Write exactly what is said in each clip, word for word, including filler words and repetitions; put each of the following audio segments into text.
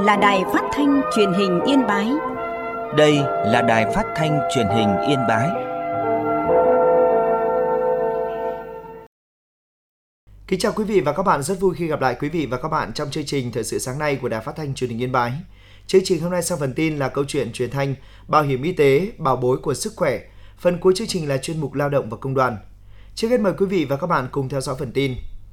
là đài phát thanh truyền hình Yên Bái. Đây là đài phát thanh truyền hình Yên Bái. Kính chào quý vị và các bạn, rất vui khi gặp lại quý vị và các bạn trong chương trình Thời sự sáng nay của đài phát thanh truyền hình Yên Bái. Chương trình hôm nay sang phần tin là câu chuyện truyền thanh, bảo hiểm y tế, bảo bối của sức khỏe. Phần cuối chương trình là chuyên mục lao động và công đoàn. Trước hết mời quý vị và các bạn cùng theo dõi phần tin.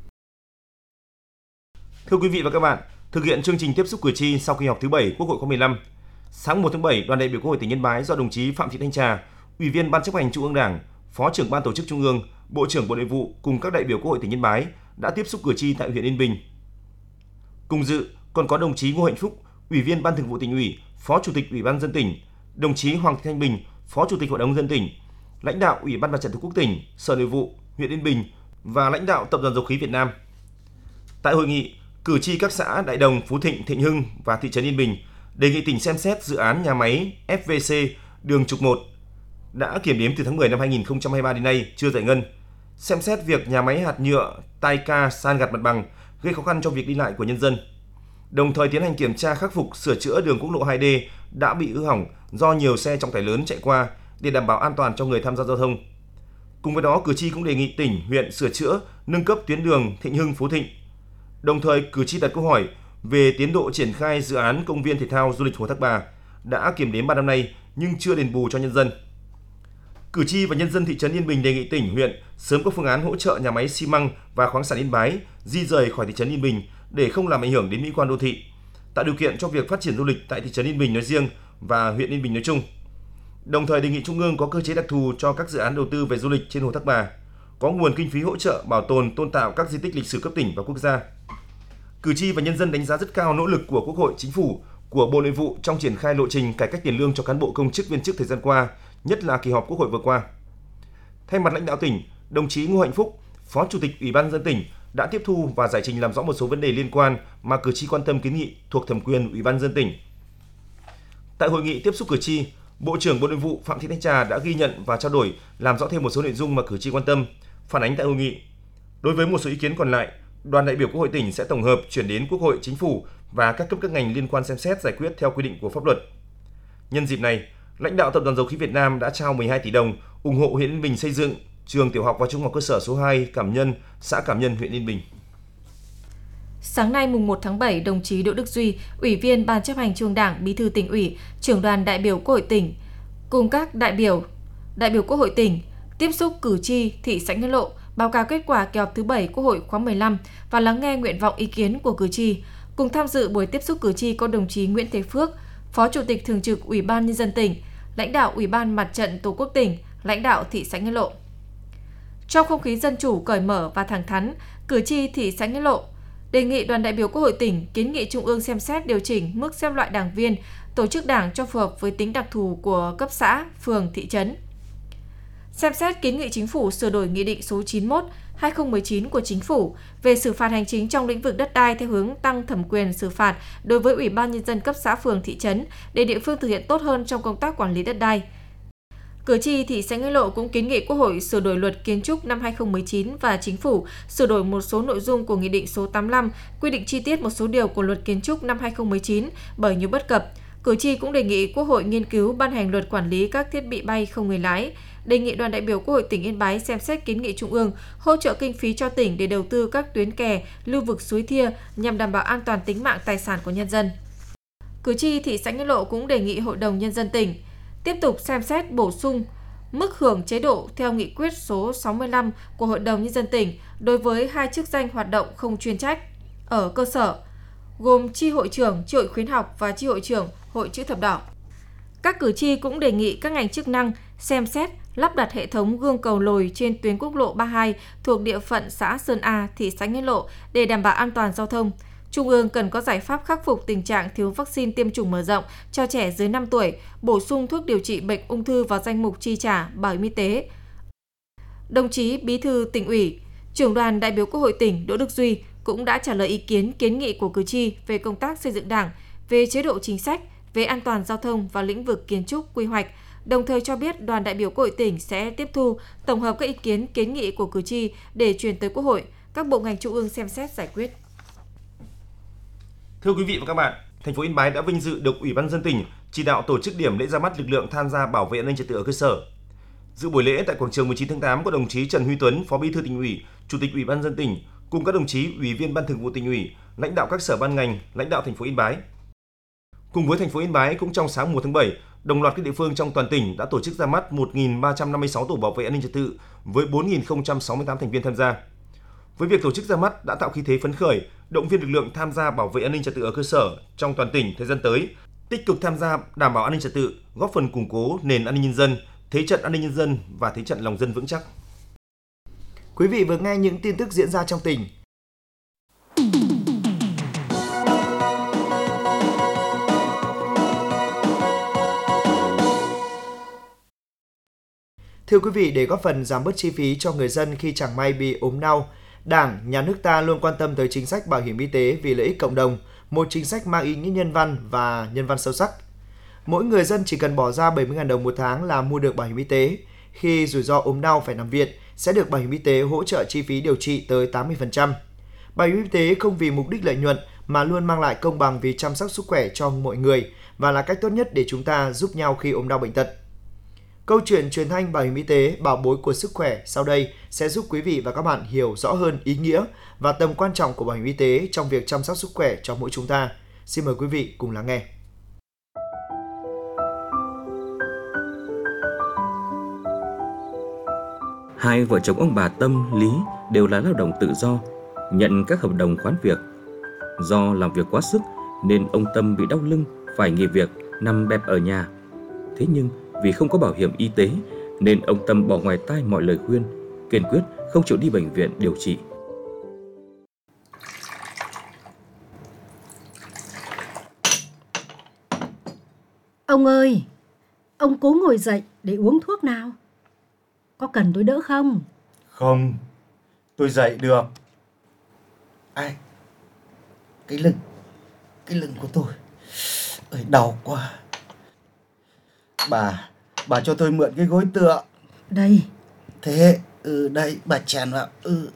Thưa quý vị và các bạn, thực hiện chương trình tiếp xúc cử tri sau kỳ họp thứ bảy Quốc hội khóa mười lăm, sáng một tháng bảy, đoàn đại biểu Quốc hội tỉnh Yên Bái do đồng chí Phạm Thị Thanh Trà, Ủy viên Ban Chấp hành Trung ương Đảng, Phó trưởng Ban Tổ chức Trung ương, Bộ trưởng Bộ Nội vụ cùng các đại biểu Quốc hội tỉnh Yên Bái đã tiếp xúc cử tri tại huyện Yên Bình. Cùng dự còn có đồng chí Ngô Hạnh Phúc, Ủy viên Ban Thường vụ Tỉnh ủy, Phó Chủ tịch Ủy ban nhân dân tỉnh, đồng chí Hoàng Thị Thanh Bình, Phó Chủ tịch Hội đồng nhân dân tỉnh, lãnh đạo Ủy ban Mặt trận Tổ quốc tỉnh, Sở Nội vụ huyện Yên Bình và lãnh đạo Tập đoàn Dầu khí Việt Nam. Tại hội nghị, cử tri các xã Đại Đồng, Phú Thịnh, Thịnh Hưng và thị trấn Yên Bình đề nghị tỉnh xem xét dự án nhà máy ép vê xê đường trục một đã kiểm đếm từ tháng mười năm hai nghìn không trăm hai mươi ba đến nay chưa giải ngân, xem xét việc nhà máy hạt nhựa Taika san gạt mặt bằng gây khó khăn cho việc đi lại của nhân dân, đồng thời tiến hành kiểm tra khắc phục sửa chữa đường quốc lộ hai D đã bị hư hỏng do nhiều xe trọng tải lớn chạy qua để đảm bảo an toàn cho người tham gia giao thông. Cùng với đó, cử tri cũng đề nghị tỉnh, huyện sửa chữa, nâng cấp tuyến đường Thịnh Hưng - Phú Thịnh. Đồng thời, cử tri đặt câu hỏi về tiến độ triển khai dự án công viên thể thao du lịch Hồ Thác Bà đã kiểm đếm ba năm nay nhưng chưa đền bù cho nhân dân. Cử tri và nhân dân thị trấn Yên Bình đề nghị tỉnh, huyện sớm có phương án hỗ trợ nhà máy xi măng và khoáng sản Yên Bái di rời khỏi thị trấn Yên Bình để không làm ảnh hưởng đến mỹ quan đô thị, tạo điều kiện cho việc phát triển du lịch tại thị trấn Yên Bình nói riêng và huyện Yên Bình nói chung. Đồng thời đề nghị Trung ương có cơ chế đặc thù cho các dự án đầu tư về du lịch trên Hồ Thác Bà, có nguồn kinh phí hỗ trợ bảo tồn tôn tạo các di tích lịch sử cấp tỉnh và quốc gia. Cử tri và nhân dân đánh giá rất cao nỗ lực của Quốc hội, Chính phủ, của Bộ Nội vụ trong triển khai lộ trình cải cách tiền lương cho cán bộ công chức viên chức thời gian qua, nhất là kỳ họp Quốc hội vừa qua. Thay mặt lãnh đạo tỉnh, đồng chí Ngô Hạnh Phúc, Phó Chủ tịch Ủy ban nhân dân tỉnh đã tiếp thu và giải trình làm rõ một số vấn đề liên quan mà cử tri quan tâm kiến nghị thuộc thẩm quyền Ủy ban nhân dân tỉnh. Tại hội nghị tiếp xúc cử tri, Bộ trưởng Bộ Nội vụ Phạm Thị Thanh Trà đã ghi nhận và trao đổi, làm rõ thêm một số nội dung mà cử tri quan tâm, phản ánh tại hội nghị. Đối với một số ý kiến còn lại, đoàn đại biểu Quốc hội tỉnh sẽ tổng hợp chuyển đến Quốc hội, Chính phủ và các cấp các ngành liên quan xem xét giải quyết theo quy định của pháp luật. Nhân dịp này, lãnh đạo Tập đoàn Dầu khí Việt Nam đã trao mười hai tỷ đồng ủng hộ huyện Yên Bình xây dựng trường tiểu học và trung học cơ sở số hai Cảm Nhân, xã Cảm Nhân, huyện Yên Bình. Sáng nay mùng một tháng bảy, đồng chí Đỗ Đức Duy, Ủy viên Ban Chấp hành Trung ương Đảng, Bí thư Tỉnh ủy, Trưởng đoàn đại biểu Quốc hội tỉnh cùng các đại biểu đại biểu Quốc hội tỉnh tiếp xúc cử tri thị xã Nghĩa Lộ, báo cáo kết quả kỳ họp thứ bảy Quốc hội khóa mười lăm và lắng nghe nguyện vọng ý kiến của cử tri. Cùng tham dự buổi tiếp xúc cử tri có đồng chí Nguyễn Thế Phước, Phó Chủ tịch Thường trực Ủy ban Nhân dân tỉnh, lãnh đạo Ủy ban Mặt trận Tổ quốc tỉnh, lãnh đạo thị xã Nghĩa Lộ. Trong không khí dân chủ, cởi mở và thẳng thắn, cử tri thị xã Nghĩa Lộ đề nghị đoàn đại biểu Quốc hội tỉnh kiến nghị Trung ương xem xét điều chỉnh mức xếp loại đảng viên, tổ chức đảng cho phù hợp với tính đặc thù của cấp xã, phường, thị trấn. Xem xét kiến nghị Chính phủ sửa đổi Nghị định số chín mươi mốt trên hai nghìn không trăm mười chín của Chính phủ về xử phạt hành chính trong lĩnh vực đất đai theo hướng tăng thẩm quyền xử phạt đối với Ủy ban Nhân dân cấp xã, phường, thị trấn để địa phương thực hiện tốt hơn trong công tác quản lý đất đai. Cử tri thị xã Nghĩa Lộ cũng kiến nghị Quốc hội sửa đổi Luật Kiến trúc năm hai nghìn không trăm mười chín và Chính phủ sửa đổi một số nội dung của Nghị định số tám mươi lăm quy định chi tiết một số điều của Luật Kiến trúc năm hai nghìn không trăm mười chín bởi nhiều bất cập. Cử tri cũng đề nghị Quốc hội nghiên cứu ban hành luật quản lý các thiết bị bay không người lái, đề nghị đoàn đại biểu Quốc hội tỉnh Yên Bái xem xét kiến nghị Trung ương hỗ trợ kinh phí cho tỉnh để đầu tư các tuyến kè, lưu vực suối Thia nhằm đảm bảo an toàn tính mạng tài sản của nhân dân. Cử tri thị xã Nghĩa Lộ cũng đề nghị Hội đồng Nhân dân tỉnh tiếp tục xem xét bổ sung mức hưởng chế độ theo nghị quyết số sáu mươi lăm của Hội đồng Nhân dân tỉnh đối với hai chức danh hoạt động không chuyên trách ở cơ sở, gồm chi hội trưởng, chi hội khuyến học và chi hội trưởng Hội Chữ Thập Đỏ. Các cử tri cũng đề nghị các ngành chức năng xem xét lắp đặt hệ thống gương cầu lồi trên tuyến quốc lộ ba mươi hai thuộc địa phận xã Sơn A, thị xã Nghĩa Lộ để đảm bảo an toàn giao thông. Trung ương cần có giải pháp khắc phục tình trạng thiếu vaccine tiêm chủng mở rộng cho trẻ dưới năm tuổi, bổ sung thuốc điều trị bệnh ung thư vào danh mục chi trả bảo hiểm y tế. Đồng chí Bí thư Tỉnh ủy, Trưởng đoàn đại biểu Quốc hội tỉnh Đỗ Đức Duy cũng đã trả lời ý kiến kiến nghị của cử tri về công tác xây dựng Đảng, về chế độ chính sách, về an toàn giao thông và lĩnh vực kiến trúc quy hoạch, đồng thời cho biết đoàn đại biểu Quốc hội tỉnh sẽ tiếp thu, tổng hợp các ý kiến kiến nghị của cử tri để truyền tới Quốc hội, các bộ ngành trung ương xem xét giải quyết. Thưa quý vị và các bạn, thành phố Yên Bái đã vinh dự được Ủy ban nhân dân tỉnh chỉ đạo tổ chức điểm lễ ra mắt lực lượng tham gia bảo vệ an ninh trật tự ở cơ sở. Dự buổi lễ tại quảng trường mười chín tháng tám có đồng chí Trần Huy Tuấn, Phó Bí thư Tỉnh ủy, Chủ tịch Ủy ban nhân dân tỉnh cùng các đồng chí Ủy viên Ban Thường vụ Tỉnh ủy, lãnh đạo các sở ban ngành, lãnh đạo thành phố Yên Bái. Cùng với thành phố Yên Bái, cũng trong sáng mùng một tháng bảy, đồng loạt các địa phương trong toàn tỉnh đã tổ chức ra mắt một nghìn ba trăm năm mươi sáu tổ bảo vệ an ninh trật tự với bốn nghìn không trăm sáu mươi tám thành viên tham gia. Với việc tổ chức ra mắt đã tạo khí thế phấn khởi, động viên lực lượng tham gia bảo vệ an ninh trật tự ở cơ sở trong toàn tỉnh thời gian tới, tích cực tham gia đảm bảo an ninh trật tự, góp phần củng cố nền an ninh nhân dân, thế trận an ninh nhân dân và thế trận lòng dân vững chắc. Quý vị vừa nghe những tin tức diễn ra trong tỉnh. Thưa quý vị, để góp phần giảm bớt chi phí cho người dân khi chẳng may bị ốm đau, Đảng, Nhà nước ta luôn quan tâm tới chính sách bảo hiểm y tế vì lợi ích cộng đồng, một chính sách mang ý nghĩa nhân văn và nhân văn sâu sắc. Mỗi người dân chỉ cần bỏ ra bảy mươi nghìn đồng một tháng là mua được bảo hiểm y tế. Khi rủi ro ốm đau phải nằm viện, sẽ được bảo hiểm y tế hỗ trợ chi phí điều trị tới tám mươi phần trăm. Bảo hiểm y tế không vì mục đích lợi nhuận mà luôn mang lại công bằng vì chăm sóc sức khỏe cho mọi người và là cách tốt nhất để chúng ta giúp nhau khi ốm đau bệnh tật. Câu chuyện truyền thanh bảo hiểm y tế bảo bối của sức khỏe sau đây sẽ giúp quý vị và các bạn hiểu rõ hơn ý nghĩa và tầm quan trọng của bảo hiểm y tế trong việc chăm sóc sức khỏe cho mỗi chúng ta. Xin mời quý vị cùng lắng nghe. Hai vợ chồng ông bà Tâm, Lý đều là lao động tự do, nhận các hợp đồng khoán việc. Do làm việc quá sức nên ông Tâm bị đau lưng, phải nghỉ việc, nằm bẹp ở nhà. Thế nhưng vì không có bảo hiểm y tế nên ông Tâm bỏ ngoài tai mọi lời khuyên, kiên quyết không chịu đi bệnh viện điều trị. Ông ơi, ông cố ngồi dậy để uống thuốc nào. Có cần tôi đỡ không? Không, tôi dậy được. Ai? Cái lưng, cái lưng của tôi. Ơi, đau quá. Bà, bà cho tôi mượn cái gối tựa. Đây. Thế, ừ đây, bà chèn vào. Ừ.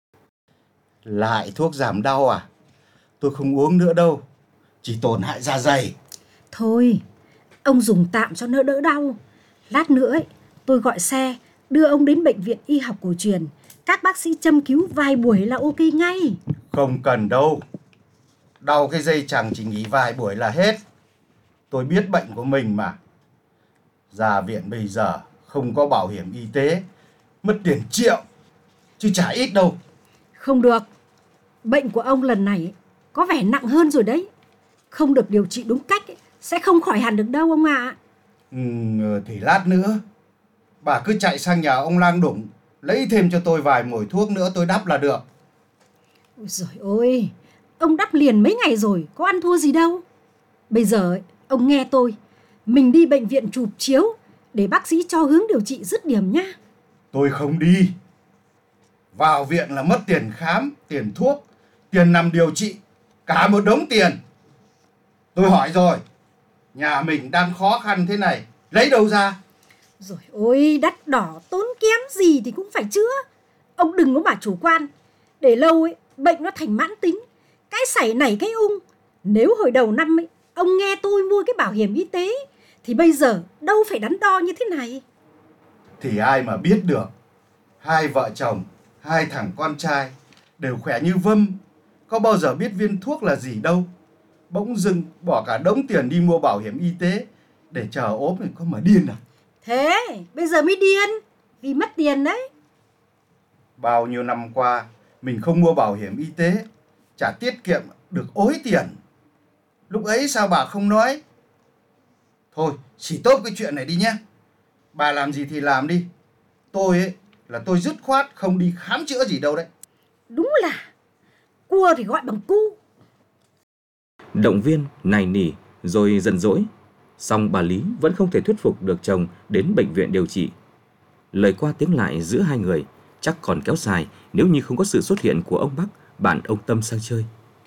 Lại thuốc giảm đau à? Tôi không uống nữa đâu, chỉ tổn hại dạ dày. Thôi, ông dùng tạm cho đỡ đỡ đau. Lát nữa ấy, tôi gọi xe đưa ông đến bệnh viện y học cổ truyền. Các bác sĩ châm cứu vài buổi là ok ngay. Không cần đâu. Đau cái dây chằng chỉ nghỉ vài buổi là hết. Tôi biết bệnh của mình mà. Ra viện bây giờ không có bảo hiểm y tế, mất tiền triệu, chứ chả ít đâu. Không được. Bệnh của ông lần này có vẻ nặng hơn rồi đấy. Không được điều trị đúng cách sẽ không khỏi hẳn được đâu ông ạ. À. Ừ, thì lát nữa bà cứ chạy sang nhà ông Lang Đủng, lấy thêm cho tôi vài mồi thuốc nữa tôi đắp là được. Ôi giời ơi, ông đắp liền mấy ngày rồi, có ăn thua gì đâu. Bây giờ ông nghe tôi, mình đi bệnh viện chụp chiếu để bác sĩ cho hướng điều trị dứt điểm nhá. Tôi không đi. Vào viện là mất tiền khám, tiền thuốc, tiền nằm điều trị, cả một đống tiền. Tôi hỏi rồi, nhà mình đang khó khăn thế này, lấy đâu ra? Rồi ôi, đắt đỏ tốn kém gì thì cũng phải chữa. Ông đừng có mà chủ quan. Để lâu ấy, bệnh nó thành mãn tính, cái sảy nảy cái ung. Nếu hồi đầu năm ấy, ông nghe tôi mua cái bảo hiểm y tế thì bây giờ đâu phải đắn đo như thế này. Thì ai mà biết được. Hai vợ chồng, hai thằng con trai đều khỏe như vâm, có bao giờ biết viên thuốc là gì đâu. Bỗng dưng bỏ cả đống tiền đi mua bảo hiểm y tế để chờ ốm thì có mà điên à? Thế bây giờ mới điên, vì mất tiền đấy. Bao nhiêu năm qua mình không mua bảo hiểm y tế, chả tiết kiệm được ối tiền. Lúc ấy sao bà không nói? Thôi, xì tốt cái chuyện này đi nhé. Bà làm gì thì làm đi. Tôi ấy là tôi dứt khoát không đi khám chữa gì đâu đấy. Đúng là cua thì gọi bằng cu. Động viên, nài nỉ, rồi giận dỗi. Song bà Lý vẫn không thể thuyết phục được chồng đến bệnh viện điều trị. Lời qua tiếng lại giữa hai người chắc còn kéo dài nếu như không có sự xuất hiện của ông Bắc, bạn ông Tâm sang chơi.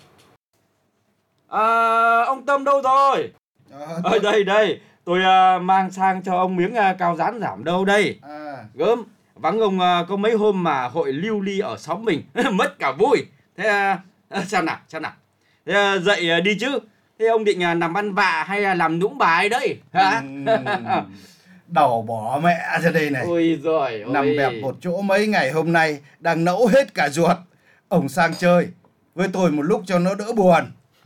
À, ông Tâm đâu rồi? À, tôi... Ở đây đây, tôi uh, mang sang cho ông miếng uh, cao rán giảm đâu đây. À. Gớm, vắng ông uh, có mấy hôm mà hội lưu ly ở xóm mình mất cả vui. Thế uh, xem nào, xem nào. Thế, uh, dậy uh, đi chứ. Thế ông định à, nằm ăn vạ hay là làm nũng bài đấy hả? Ừ, đầu bỏ mẹ ra đây này. Ôi giời ơi. Nằm bẹp một chỗ mấy ngày hôm nay đang nẫu hết cả ruột. Ông sang chơi với tôi một lúc cho nó đỡ buồn.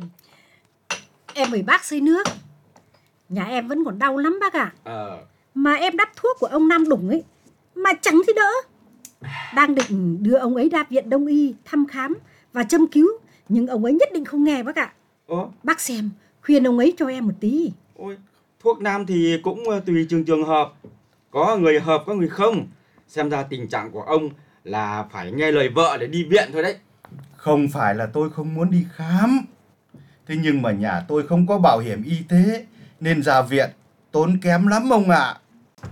Em mời bác xơi nước. Nhà em vẫn còn đau lắm bác ạ. Ờ. Mà em đắp thuốc của ông Nam Đủng ấy mà chẳng thấy đỡ. Đang định đưa ông ấy ra viện Đông y thăm khám và châm cứu, nhưng ông ấy nhất định không nghe bác ạ. Ồ. Bác xem, khuyên ông ấy cho em một tí. Ôi, thuốc nam thì cũng tùy trường trường hợp. Có người hợp, có người không. Xem ra tình trạng của ông là phải nghe lời vợ để đi viện thôi đấy. Không phải là tôi không muốn đi khám. Thế nhưng mà nhà tôi không có bảo hiểm y tế nên ra viện tốn kém lắm ông ạ. À.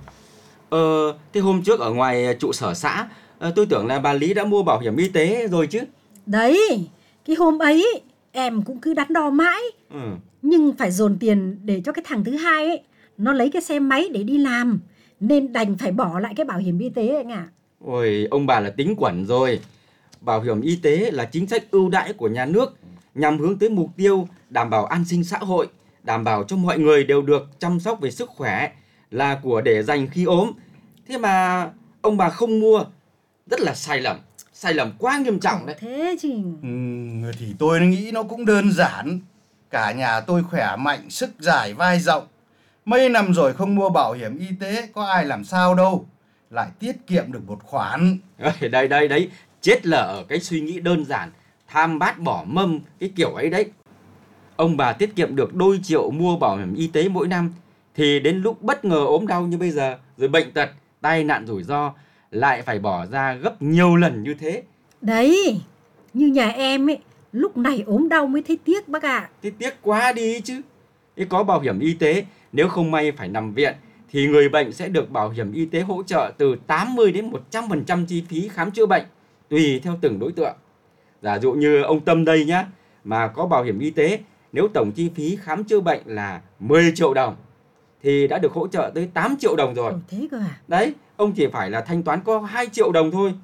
Ờ, thế hôm trước ở ngoài trụ sở xã, tôi tưởng là bà Lý đã mua bảo hiểm y tế rồi chứ. Đấy, cái hôm ấy em cũng cứ đắn đo mãi. Ừ. Nhưng phải dồn tiền để cho cái thằng thứ hai ấy nó lấy cái xe máy để đi làm, nên đành phải bỏ lại cái bảo hiểm y tế anh ạ. À. Ôi, ông bà là tính quẩn rồi. Bảo hiểm y tế là chính sách ưu đãi của nhà nước nhằm hướng tới mục tiêu đảm bảo an sinh xã hội, đảm bảo cho mọi người đều được chăm sóc về sức khỏe, là của để dành khi ốm. Thế mà ông bà không mua, rất là sai lầm, sai lầm quá nghiêm trọng đấy. Thế chứ. Ừ, thì tôi nghĩ nó cũng đơn giản. Cả nhà tôi khỏe mạnh, sức dài, vai rộng. Mấy năm rồi không mua bảo hiểm y tế, có ai làm sao đâu. Lại tiết kiệm được một khoản. Đây, đây, đấy. Chết là ở cái suy nghĩ đơn giản, tham bát bỏ mâm, cái kiểu ấy đấy. Ông bà tiết kiệm được đôi triệu mua bảo hiểm y tế mỗi năm, thì đến lúc bất ngờ ốm đau như bây giờ, rồi bệnh tật, tai nạn rủi ro, lại phải bỏ ra gấp nhiều lần như thế. Đấy, như nhà em ấy, lúc này ốm đau mới thấy tiếc bác ạ. À. Thế tiếc quá đi chứ. Thế có bảo hiểm y tế, nếu không may phải nằm viện, thì người bệnh sẽ được bảo hiểm y tế hỗ trợ từ tám mươi đến một trăm phần trăm chi phí khám chữa bệnh, tùy theo từng đối tượng. Giả dụ như ông Tâm đây nhá, mà có bảo hiểm y tế, nếu tổng chi phí khám chữa bệnh là mười triệu đồng, thì đã được hỗ trợ tới tám triệu đồng rồi. Ồ, thế cơ à? Đấy, ông chỉ phải là thanh toán có hai triệu đồng thôi.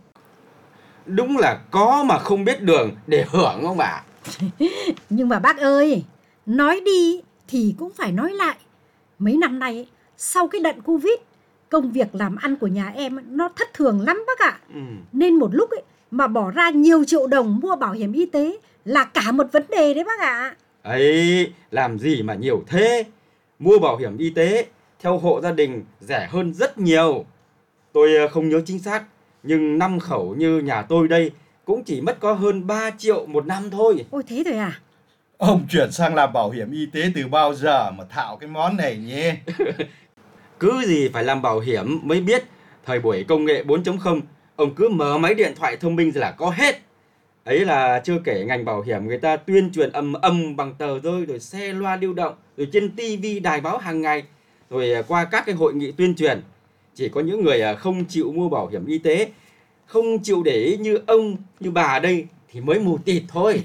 Đúng là có mà không biết đường để hưởng ông bà. Nhưng mà bác ơi, nói đi thì cũng phải nói lại. Mấy năm nay, sau cái đợt Covid, công việc làm ăn của nhà em nó thất thường lắm bác ạ. Ừ. Nên một lúc ấy mà bỏ ra nhiều triệu đồng mua bảo hiểm y tế là cả một vấn đề đấy bác ạ. Ấy, làm gì mà nhiều thế. Mua bảo hiểm y tế theo hộ gia đình rẻ hơn rất nhiều. Tôi không nhớ chính xác, nhưng năm khẩu như nhà tôi đây cũng chỉ mất có hơn ba triệu một năm thôi. Ôi thế rồi à? Ông chuyển sang làm bảo hiểm y tế từ bao giờ mà thạo cái món này nhỉ? Cứ gì phải làm bảo hiểm mới biết. Thời buổi công nghệ bốn chấm không, ông cứ mở máy điện thoại thông minh là có hết. Ấy là chưa kể ngành bảo hiểm người ta tuyên truyền ầm ầm bằng tờ rơi, rồi xe loa lưu động, rồi trên tivi đài báo hàng ngày, rồi qua các cái hội nghị tuyên truyền. Chỉ có những người không chịu mua bảo hiểm y tế, không chịu để ý như ông, như bà đây thì mới mù tịt thôi.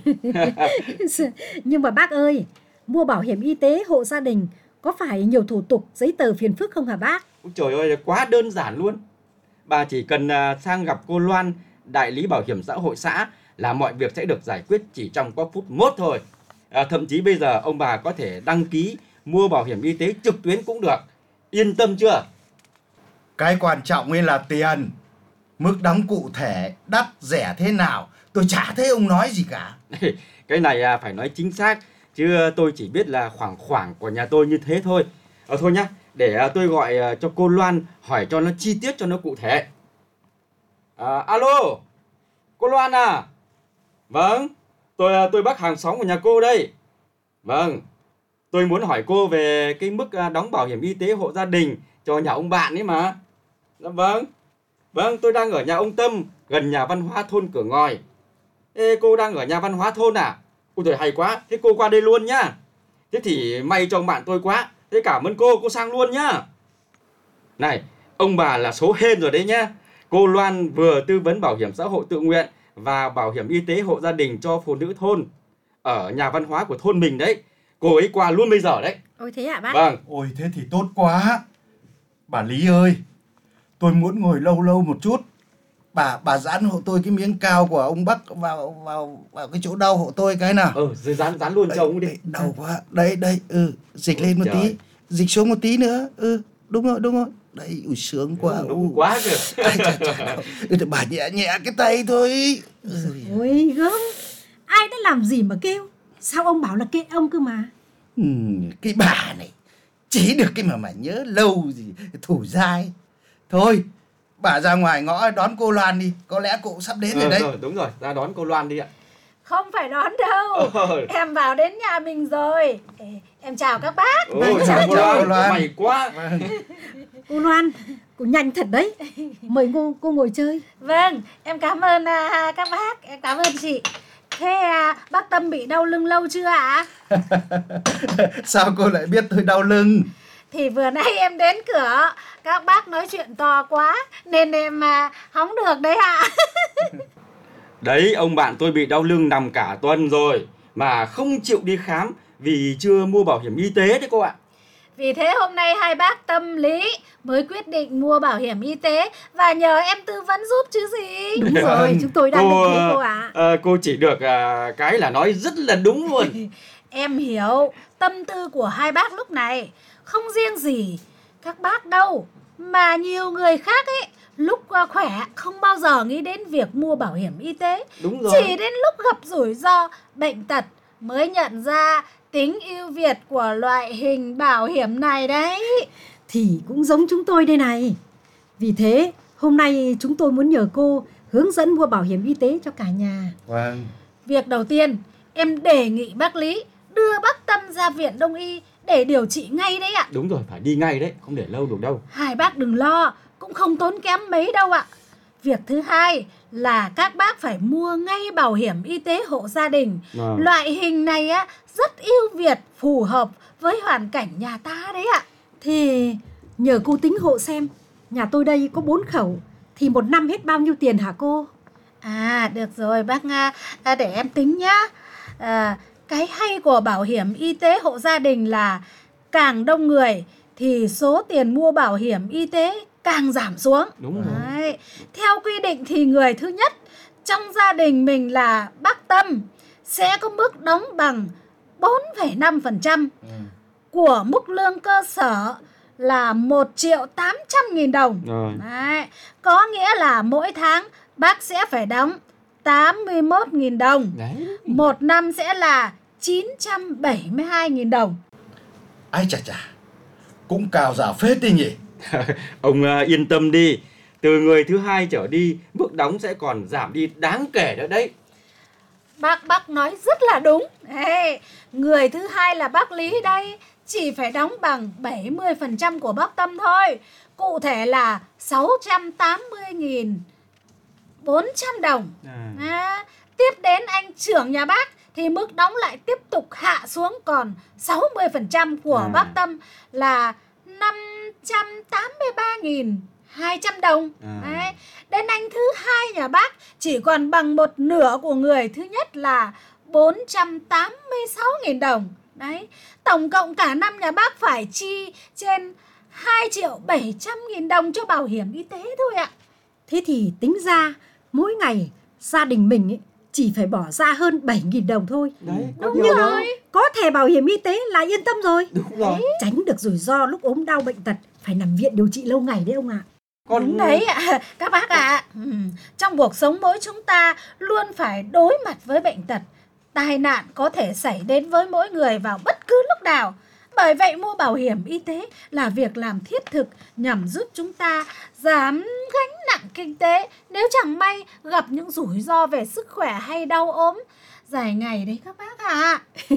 Nhưng mà bác ơi, mua bảo hiểm y tế hộ gia đình có phải nhiều thủ tục giấy tờ phiền phức không hả bác? Ôi trời ơi, quá đơn giản luôn. Bà chỉ cần sang gặp cô Loan, đại lý bảo hiểm xã hội xã, là mọi việc sẽ được giải quyết chỉ trong có phút mốt thôi. À, thậm chí bây giờ ông bà có thể đăng ký mua bảo hiểm y tế trực tuyến cũng được. Yên tâm chưa? Cái quan trọng ấy là tiền. Mức đóng cụ thể, đắt rẻ thế nào tôi chả thấy ông nói gì cả. Cái này phải nói chính xác, chứ tôi chỉ biết là khoảng khoảng của nhà tôi như thế thôi. Ờ thôi nhá, để tôi gọi cho cô Loan hỏi cho nó chi tiết, cho nó cụ thể. À, alo, cô Loan à? Vâng, tôi tôi bác hàng xóm của nhà cô đây. Vâng, tôi muốn hỏi cô về cái mức đóng bảo hiểm y tế hộ gia đình cho nhà ông bạn ấy mà. Dạ vâng, vâng, tôi đang ở nhà ông Tâm, gần nhà văn hóa thôn Cửa Ngòi. Ê, cô đang ở nhà văn hóa thôn à? Ôi trời hay quá, thế cô qua đây luôn nhá. Thế thì may cho ông bạn tôi quá. Thế cảm ơn cô, cô sang luôn nhá. Này, ông bà là số hên rồi đấy nhá. Cô Loan vừa tư vấn bảo hiểm xã hội tự nguyện và bảo hiểm y tế hộ gia đình cho phụ nữ thôn ở nhà văn hóa của thôn mình đấy. Cô ấy qua luôn bây giờ đấy. Ôi thế ạ bác? Vâng. Ôi thế thì tốt quá. Bà Lý ơi, tôi muốn ngồi lâu lâu một chút. bà bà dán hộ tôi cái miếng cao của ông Bắc vào vào vào cái chỗ đau hộ tôi cái nào. Ừ, rồi dán dán luôn cho ông đi. Đau quá. Đây đây, ừ, dịch lên một Trời. tí, dịch xuống một tí nữa. Ừ, đúng rồi, đúng rồi. Đấy, ui sướng quá. Ừ, đúng quá kìa. Ai chà chà. Ừ, bà nhẹ nhẹ cái tay thôi. Ừ. Ôi gớm, ai đã làm gì mà kêu? Sao ông bảo là kệ ông cơ mà? Ừ, cái bà này chỉ được cái mà mà nhớ lâu gì thủ dai. Thôi, bà ra ngoài ngõ đón cô Loan đi, có lẽ cô sắp đến rồi Ừ, đấy. rồi, đúng rồi, ra đón cô Loan đi ạ. Không phải đón đâu. Ôi. Em vào đến nhà mình rồi. Ê, em chào các bác. Ôi, Vâng, chào cô chào cô Loan, Loan. mày quá. Cô Loan, cô nhanh thật đấy. Mời cô cô ngồi chơi. Vâng, em cảm ơn à, các bác, em cảm ơn chị. Thế à, bác Tâm bị đau lưng lâu chưa ạ? Sao cô lại biết tôi đau lưng? Thì vừa nay em đến cửa, các bác nói chuyện to quá nên em à, hóng được đấy ạ. Đấy, ông bạn tôi bị đau lưng nằm cả tuần rồi mà không chịu đi khám vì chưa mua bảo hiểm y tế đấy cô ạ. Vì thế hôm nay hai bác Tâm Lý mới quyết định mua bảo hiểm y tế và nhờ em tư vấn giúp chứ gì. Đúng rồi, chúng tôi đang định thế cô ạ. ờ, cô chỉ được à, cái là nói rất là đúng luôn. Em hiểu tâm tư của hai bác lúc này. Không riêng gì các bác đâu, mà nhiều người khác ấy, lúc à, khỏe không bao giờ nghĩ đến việc mua bảo hiểm y tế. Đúng rồi. Chỉ đến lúc gặp rủi ro, bệnh tật mới nhận ra tính ưu việt của loại hình bảo hiểm này đấy. Thì cũng giống chúng tôi đây này. Vì thế, hôm nay chúng tôi muốn nhờ cô hướng dẫn mua bảo hiểm y tế cho cả nhà. Vâng. Việc đầu tiên, em đề nghị bác Lý đưa bác Tâm ra viện Đông y để điều trị ngay đấy ạ. Đúng rồi, phải đi ngay đấy, không để lâu được đâu. Hai bác đừng lo, cũng không tốn kém mấy đâu ạ. Việc thứ hai là các bác phải mua ngay bảo hiểm y tế hộ gia đình. À. Loại hình này á rất ưu việt, phù hợp với hoàn cảnh nhà ta đấy ạ. Thì nhờ cô tính hộ xem, nhà tôi đây có bốn khẩu, thì một năm hết bao nhiêu tiền hả cô? À được rồi bác Nga, à, để em tính nhá. À, cái hay của bảo hiểm y tế hộ gia đình là càng đông người thì số tiền mua bảo hiểm y tế càng giảm xuống. Đúng rồi. Đấy. Theo quy định thì người thứ nhất trong gia đình mình là bác Tâm sẽ có mức đóng bằng bốn phẩy năm phần trăm Ừ. của mức lương cơ sở là một triệu tám trăm nghìn đồng. Rồi. Đấy. Có nghĩa là mỗi tháng bác sẽ phải đóng tám mươi mốt nghìn đồng. Đấy. Một năm sẽ là chín trăm bảy mươi hai nghìn đồng. Ai chà chà, cũng cào giả phết đi nhỉ. Ông à, yên tâm đi, từ người thứ hai trở đi, mức đóng sẽ còn giảm đi đáng kể nữa đấy. Bác bác nói rất là đúng. Ê, người thứ hai là bác Lý đây, chỉ phải đóng bằng bảy mươi phần trăm của bác Tâm thôi. Cụ thể là sáu trăm tám mươi nghìn bốn trăm đồng. À. À, tiếp đến anh trưởng nhà bác thì mức đóng lại tiếp tục hạ xuống còn sáu mươi phần trăm của À. bác Tâm là năm trăm tám mươi ba nghìn hai trăm đồng. À. Đấy. Đến anh thứ hai nhà bác chỉ còn bằng một nửa của người thứ nhất là bốn trăm tám mươi sáu nghìn đồng. Đấy. Tổng cộng cả năm nhà bác phải chi trên hai triệu bảy trăm nghìn đồng cho bảo hiểm y tế thôi ạ. Thế thì tính ra mỗi ngày gia đình mình ấy chỉ phải bỏ ra hơn bảy nghìn đồng thôi. Đấy, có Đúng nhiều đâu. rồi. Có thẻ bảo hiểm y tế là yên tâm rồi. Đúng rồi. Tránh được rủi ro lúc ốm đau bệnh tật phải nằm viện điều trị lâu ngày đấy ông ạ. Con Đúng đấy ạ, các bác ạ. Ừ. Trong cuộc sống mỗi chúng ta luôn phải đối mặt với bệnh tật. Tai nạn có thể xảy đến với mỗi người vào bất cứ lúc nào. Bởi vậy mua bảo hiểm y tế là việc làm thiết thực nhằm giúp chúng ta giảm gánh nặng kinh tế nếu chẳng may gặp những rủi ro về sức khỏe hay đau ốm dài ngày đấy các bác ạ.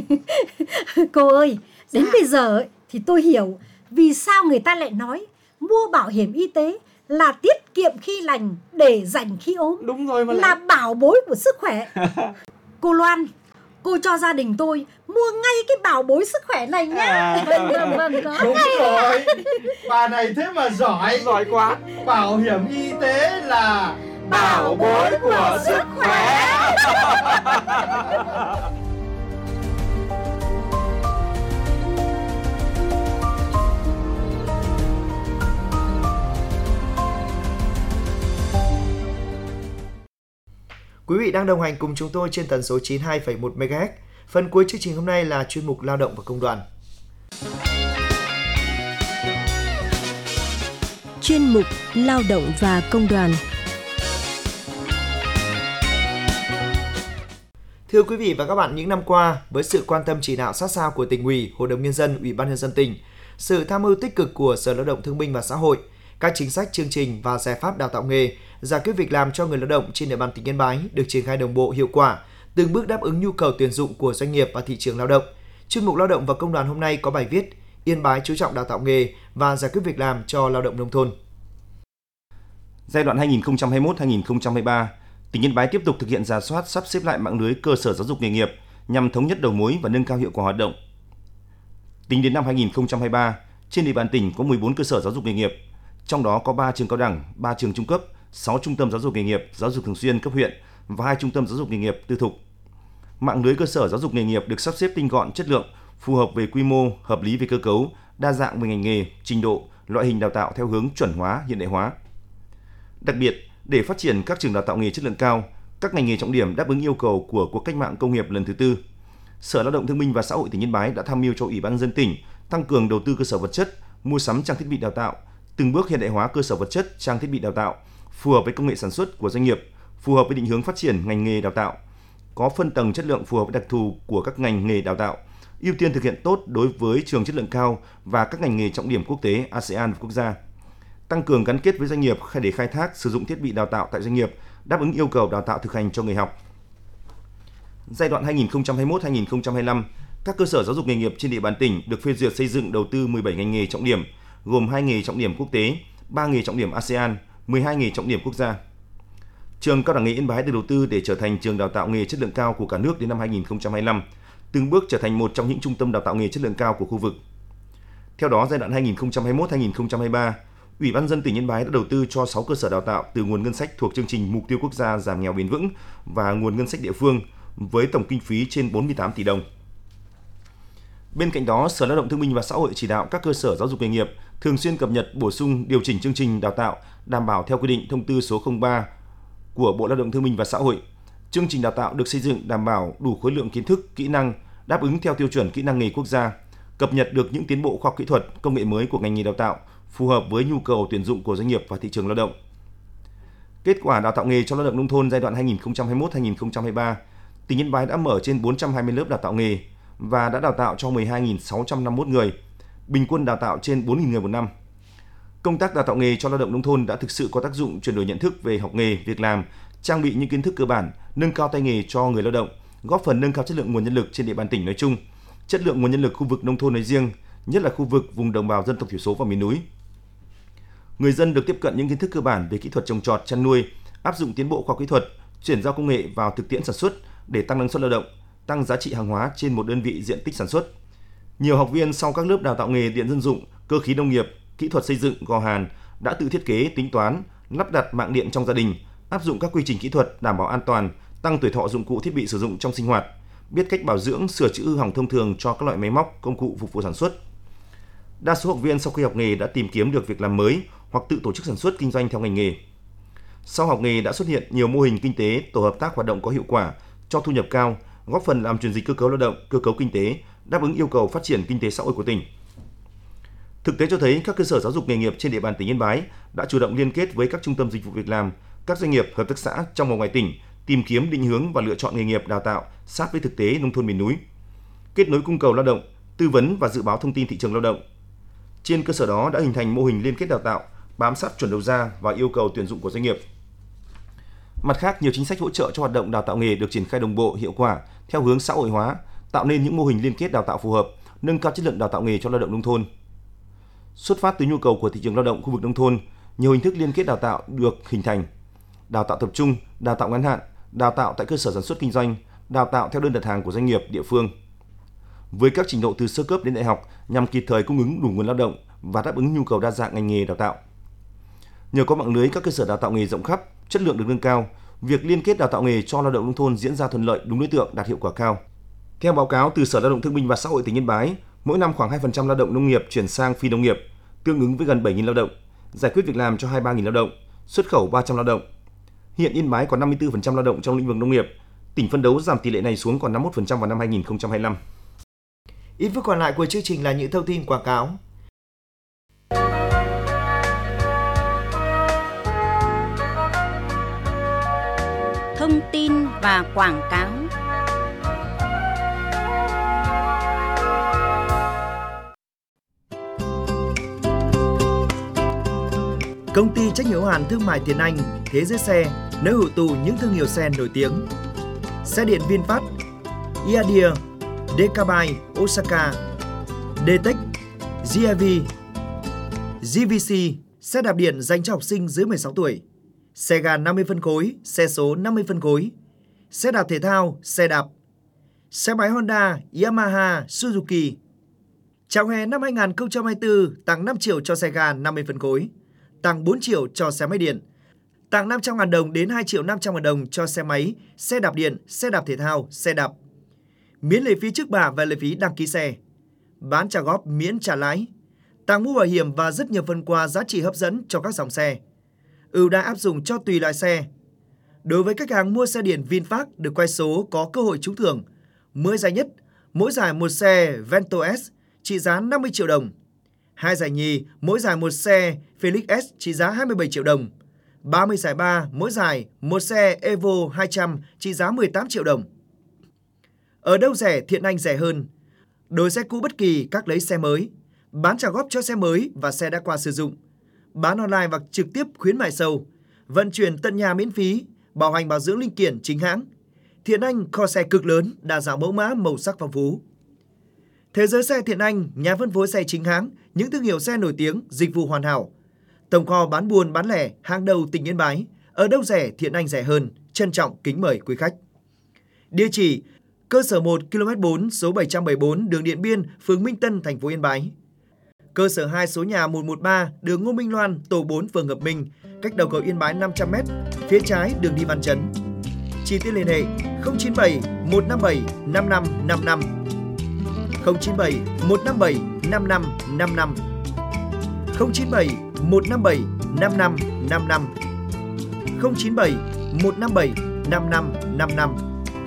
Cô ơi, đến Dạ. bây giờ ấy, thì tôi hiểu vì sao người ta lại nói mua bảo hiểm y tế là tiết kiệm khi lành để dành khi ốm, Đúng rồi mà là lại. bảo bối của sức khỏe. Cô Loan, cô cho gia đình tôi mua ngay cái bảo bối sức khỏe này nhá. À. Vâng vâng vâng có Đúng ngay ạ. rồi, bà này thế mà giỏi. Giỏi quá. Bảo hiểm y tế là Bảo bối của sức khỏe. Quý vị đang đồng hành cùng chúng tôi trên tần số chín mươi hai phẩy một mê ga héc. Phần cuối chương trình hôm nay là chuyên mục Lao động và Công đoàn. Chuyên mục Lao động và Công đoàn. Thưa quý vị và các bạn, những năm qua, với sự quan tâm chỉ đạo sát sao của Tỉnh ủy, Hội đồng Nhân dân, Ủy ban Nhân dân tỉnh, sự tham mưu tích cực của Sở Lao động Thương binh và Xã hội, các chính sách, chương trình và giải pháp đào tạo nghề, giải quyết việc làm cho người lao động trên địa bàn tỉnh Yên Bái được triển khai đồng bộ, hiệu quả, từng bước đáp ứng nhu cầu tuyển dụng của doanh nghiệp và thị trường lao động. Chuyên mục Lao động và Công đoàn hôm nay có bài viết Yên Bái chú trọng đào tạo nghề và giải quyết việc làm cho lao động nông thôn. Giai đoạn hai nghìn không trăm hai mươi mốt đến hai nghìn không trăm hai mươi ba, tỉnh Yên Bái tiếp tục thực hiện rà soát, sắp xếp lại mạng lưới cơ sở giáo dục nghề nghiệp nhằm thống nhất đầu mối và nâng cao hiệu quả hoạt động. Tính đến năm hai nghìn không trăm hai mươi ba, trên địa bàn tỉnh có mười bốn cơ sở giáo dục nghề nghiệp, trong đó có ba trường cao đẳng, ba trường trung cấp, sáu trung tâm giáo dục nghề nghiệp, giáo dục thường xuyên cấp huyện và hai trung tâm giáo dục nghề nghiệp tư thục. Mạng lưới cơ sở giáo dục nghề nghiệp được sắp xếp tinh gọn, chất lượng, phù hợp về quy mô, hợp lý về cơ cấu, đa dạng về ngành nghề, trình độ, loại hình đào tạo theo hướng chuẩn hóa, hiện đại hóa. Đặc biệt, để phát triển các trường đào tạo nghề chất lượng cao, các ngành nghề trọng điểm đáp ứng yêu cầu của cuộc cách mạng công nghiệp lần thứ tư, Sở Lao động Thương binh và Xã hội tỉnh Yên Bái đã tham mưu cho Ủy ban nhân dân tỉnh tăng cường đầu tư cơ sở vật chất, mua sắm trang thiết bị đào tạo, từng bước hiện đại hóa cơ sở vật chất, trang thiết bị đào tạo, phù hợp với công nghệ sản xuất của doanh nghiệp, phù hợp với định hướng phát triển ngành nghề đào tạo, có phân tầng chất lượng phù hợp với đặc thù của các ngành nghề đào tạo, ưu tiên thực hiện tốt đối với trường chất lượng cao và các ngành nghề trọng điểm quốc tế, a sê an và quốc gia. Tăng cường gắn kết với doanh nghiệp để khai thác sử dụng thiết bị đào tạo tại doanh nghiệp, đáp ứng yêu cầu đào tạo thực hành cho người học. Giai đoạn hai nghìn không trăm hai mươi mốt đến hai nghìn không trăm hai mươi lăm, các cơ sở giáo dục nghề nghiệp trên địa bàn tỉnh được phê duyệt xây dựng đầu tư mười bảy ngành nghề trọng điểm, gồm hai nghề trọng điểm quốc tế, ba nghề trọng điểm a sê an, mười hai nghề trọng điểm quốc gia. Trường Cao đẳng nghề Yên Bái được đầu tư để trở thành trường đào tạo nghề chất lượng cao của cả nước đến năm hai nghìn không trăm hai mươi lăm, từng bước trở thành một trong những trung tâm đào tạo nghề chất lượng cao của khu vực. Theo đó, giai đoạn hai nghìn không trăm hai mươi mốt đến hai nghìn không trăm hai mươi ba, Ủy ban nhân dân tỉnh Yên Bái đã đầu tư cho sáu cơ sở đào tạo từ nguồn ngân sách thuộc chương trình Mục tiêu Quốc gia giảm nghèo bền vững và nguồn ngân sách địa phương với tổng kinh phí trên bốn mươi tám tỷ đồng. Bên cạnh đó, Sở Lao động Thương binh và Xã hội chỉ đạo các cơ sở giáo dục nghề nghiệp thường xuyên cập nhật, bổ sung, điều chỉnh chương trình đào tạo đảm bảo theo quy định thông tư số không ba của Bộ Lao động Thương binh và Xã hội. Chương trình đào tạo được xây dựng đảm bảo đủ khối lượng kiến thức, kỹ năng, đáp ứng theo tiêu chuẩn kỹ năng nghề quốc gia, cập nhật được những tiến bộ khoa học kỹ thuật, công nghệ mới của ngành nghề đào tạo, phù hợp với nhu cầu tuyển dụng của doanh nghiệp và thị trường lao động. Kết quả đào tạo nghề cho lao động nông thôn giai đoạn hai nghìn không trăm hai mươi mốt đến hai nghìn không trăm hai mươi ba, tỉnh Yên Bái đã mở trên bốn trăm hai mươi lớp đào tạo nghề và đã đào tạo cho mười hai nghìn sáu trăm năm mươi mốt người, bình quân đào tạo trên bốn nghìn người một năm. Công tác đào tạo nghề cho lao động nông thôn đã thực sự có tác dụng chuyển đổi nhận thức về học nghề, việc làm, trang bị những kiến thức cơ bản, nâng cao tay nghề cho người lao động, góp phần nâng cao chất lượng nguồn nhân lực trên địa bàn tỉnh nói chung, chất lượng nguồn nhân lực khu vực nông thôn nói riêng, nhất là khu vực vùng đồng bào dân tộc thiểu số và miền núi. Người dân được tiếp cận những kiến thức cơ bản về kỹ thuật trồng trọt, chăn nuôi, áp dụng tiến bộ khoa học kỹ thuật, chuyển giao công nghệ vào thực tiễn sản xuất để tăng năng suất lao động, tăng giá trị hàng hóa trên một đơn vị diện tích sản xuất. Nhiều học viên sau các lớp đào tạo nghề điện dân dụng, cơ khí nông nghiệp, kỹ thuật xây dựng, gò hàn đã tự thiết kế, tính toán, lắp đặt mạng điện trong gia đình, áp dụng các quy trình kỹ thuật đảm bảo an toàn, tăng tuổi thọ dụng cụ thiết bị sử dụng trong sinh hoạt, biết cách bảo dưỡng, sửa chữa hư hỏng thông thường cho các loại máy móc, công cụ phục vụ sản xuất. Đa số học viên sau khi học nghề đã tìm kiếm được việc làm mới hoặc tự tổ chức sản xuất kinh doanh theo ngành nghề. Sau học nghề đã xuất hiện nhiều mô hình kinh tế, tổ hợp tác hoạt động có hiệu quả, cho thu nhập cao, góp phần làm chuyển dịch cơ cấu lao động, cơ cấu kinh tế, đáp ứng yêu cầu phát triển kinh tế xã hội của tỉnh. Thực tế cho thấy các cơ sở giáo dục nghề nghiệp trên địa bàn tỉnh Yên Bái đã chủ động liên kết với các trung tâm dịch vụ việc làm, các doanh nghiệp, hợp tác xã trong và ngoài tỉnh, tìm kiếm định hướng và lựa chọn nghề nghiệp đào tạo sát với thực tế nông thôn miền núi, kết nối cung cầu lao động, tư vấn và dự báo thông tin thị trường lao động. Trên cơ sở đó đã hình thành mô hình liên kết đào tạo, bám sát chuẩn đầu ra và yêu cầu tuyển dụng của doanh nghiệp. Mặt khác, nhiều chính sách hỗ trợ cho hoạt động đào tạo nghề được triển khai đồng bộ, hiệu quả theo hướng xã hội hóa, tạo nên những mô hình liên kết đào tạo phù hợp, nâng cao chất lượng đào tạo nghề cho lao động nông thôn. Xuất phát từ nhu cầu của thị trường lao động khu vực nông thôn, nhiều hình thức liên kết đào tạo được hình thành: đào tạo tập trung, đào tạo ngắn hạn, đào tạo tại cơ sở sản xuất kinh doanh, đào tạo theo đơn đặt hàng của doanh nghiệp, địa phương. Với các trình độ từ sơ cấp đến đại học nhằm kịp thời cung ứng đủ nguồn lao động và đáp ứng nhu cầu đa dạng ngành nghề đào tạo. Nhờ có mạng lưới các cơ sở đào tạo nghề rộng khắp, chất lượng được nâng cao, việc liên kết đào tạo nghề cho lao động nông thôn diễn ra thuận lợi, đúng đối tượng, đạt hiệu quả cao. Theo báo cáo từ Sở Lao động Thương binh và Xã hội tỉnh Yên Bái, mỗi năm khoảng hai phần trăm lao động nông nghiệp chuyển sang phi nông nghiệp, tương ứng với gần bảy nghìn lao động, giải quyết việc làm cho hai mươi ba nghìn lao động, xuất khẩu ba trăm lao động. Hiện Yên Bái còn năm mươi tư phần trăm lao động trong lĩnh vực nông nghiệp. Tỉnh phấn đấu giảm tỷ lệ này xuống còn năm mươi mốt phần trăm vào năm hai nghìn không trăm hai mươi lăm. Ít phút còn lại của chương trình là những thông tin quảng cáo. Thông tin và quảng cáo. Công ty trách nhiệm hữu hạn thương mại Tiến Anh, Thế Giới Xe, nơi hội tụ những thương hiệu xe nổi tiếng. Xe điện VinFast, Iadia, Dekabai, Osaka, D-Tech, giê i vê, giê vê xê, xe đạp điện dành cho học sinh dưới mười sáu tuổi. Xe ga năm mươi phân khối, xe số năm mươi phân khối. Xe đạp thể thao, xe đạp. Xe máy Honda, Yamaha, Suzuki. Chào hè năm hai nghìn không trăm hai mươi tư tặng năm triệu cho xe ga năm mươi phân khối, tặng bốn triệu cho xe máy điện, tặng năm trăm nghìn đồng đến hai triệu năm trăm nghìn đồng cho xe máy, xe đạp điện, xe đạp thể thao, xe đạp. Miễn lệ phí trước bạ và lệ phí đăng ký xe. Bán trả góp miễn trả lãi. Tặng mũ bảo hiểm và rất nhiều phần quà giá trị hấp dẫn cho các dòng xe. Ưu đãi áp dụng cho tùy loại xe. Đối với khách hàng mua xe điện VinFast được quay số có cơ hội trúng thưởng. mười giải nhất, mỗi giải một xe Vento S trị giá năm mươi triệu đồng. Hai giải nhì, mỗi giải một xe Felix S trị giá hai mươi bảy triệu đồng. ba mươi giải ba, mỗi giải một xe Evo hai trăm trị giá mười tám triệu đồng. Ở đâu rẻ, Thiện Anh rẻ hơn. Đổi xe cũ bất kỳ, các lấy xe mới. Bán trả góp cho xe mới và xe đã qua sử dụng. Bán online và trực tiếp khuyến mại sâu. Vận chuyển tận nhà miễn phí, bảo hành bảo dưỡng linh kiện chính hãng. Thiện Anh kho xe cực lớn, đa dạng mẫu mã, màu sắc phong phú. Thế giới xe Thiện Anh, nhà phân phối xe chính hãng, những thương hiệu xe nổi tiếng, dịch vụ hoàn hảo. Tổng kho bán buôn bán lẻ, hàng đầu tỉnh Yên Bái. Ở đâu rẻ, Thiện Anh rẻ hơn. Trân trọng kính mời quý khách. Địa chỉ: cơ sở một, ki lô mét bốn, số bảy trăm bảy mươi tư, đường Điện Biên, phường Minh Tân, thành phố Yên Bái. Cơ sở hai, số nhà một một ba, đường Ngô Minh Loan, tổ bốn, phường Hợp Minh, cách đầu cầu Yên Bái năm trăm mét, phía trái đường đi Văn Chấn. Chi tiết liên hệ không chín bảy một năm bảy năm năm năm năm, không chín bảy một năm bảy năm năm năm năm, không chín bảy một năm bảy năm năm năm năm, không chín bảy một năm bảy năm năm năm năm.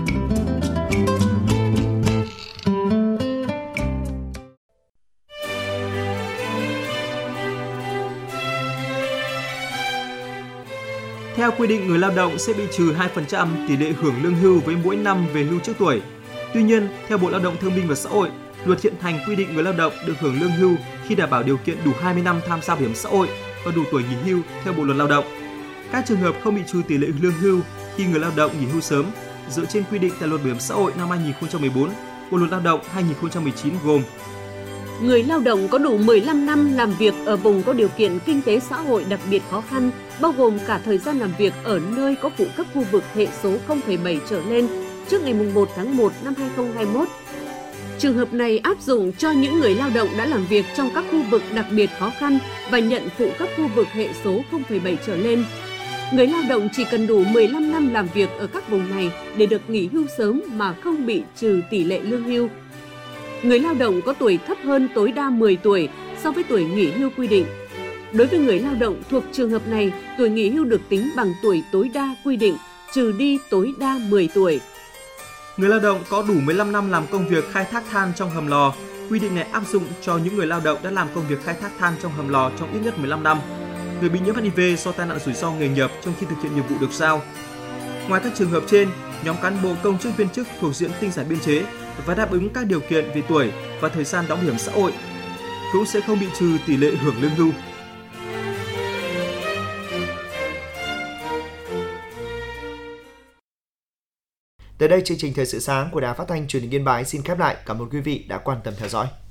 Theo quy định, người lao động sẽ bị trừ hai phần trăm tỷ lệ hưởng lương hưu với mỗi năm về hưu trước tuổi. Tuy nhiên, theo Bộ Lao động Thương binh và Xã hội, luật hiện hành quy định người lao động được hưởng lương hưu khi đảm bảo điều kiện đủ hai mươi năm tham gia bảo hiểm xã hội và đủ tuổi nghỉ hưu theo Bộ luật Lao động. Các trường hợp không bị trừ tỷ lệ lương hưu khi người lao động nghỉ hưu sớm dựa trên quy định tại luật bảo hiểm xã hội năm hai nghìn không trăm mười bốn, Bộ luật Lao động hai nghìn không trăm mười chín gồm: người lao động có đủ mười lăm năm làm việc ở vùng có điều kiện kinh tế xã hội đặc biệt khó khăn, bao gồm cả thời gian làm việc ở nơi có phụ cấp khu vực hệ số không phẩy bảy trở lên trước ngày một tháng một năm hai nghìn không trăm hai mươi mốt. Trường hợp này áp dụng cho những người lao động đã làm việc trong các khu vực đặc biệt khó khăn và nhận phụ cấp khu vực hệ số không phẩy bảy trở lên. Người lao động chỉ cần đủ mười lăm năm làm việc ở các vùng này để được nghỉ hưu sớm mà không bị trừ tỷ lệ lương hưu. Người lao động có tuổi thấp hơn tối đa mười tuổi so với tuổi nghỉ hưu quy định. Đối với người lao động thuộc trường hợp này, tuổi nghỉ hưu được tính bằng tuổi tối đa quy định, trừ đi tối đa mười tuổi. Người lao động có đủ mười lăm năm làm công việc khai thác than trong hầm lò. Quy định này áp dụng cho những người lao động đã làm công việc khai thác than trong hầm lò trong ít nhất mười lăm năm. Người bị nhiễm hát i vê do tai nạn rủi ro nghề nghiệp trong khi thực hiện nhiệm vụ được giao. Ngoài các trường hợp trên, nhóm cán bộ công chức viên chức thuộc diện tinh giản biên chế và đáp ứng các điều kiện về tuổi và thời gian đóng bảo hiểm xã hội cũng sẽ không bị trừ tỷ lệ hưởng lương hưu. Tới đây, chương trình Thời sự sáng của Đài Phát thanh Truyền hình Yên Bái xin khép lại. Cảm ơn quý vị đã quan tâm theo dõi.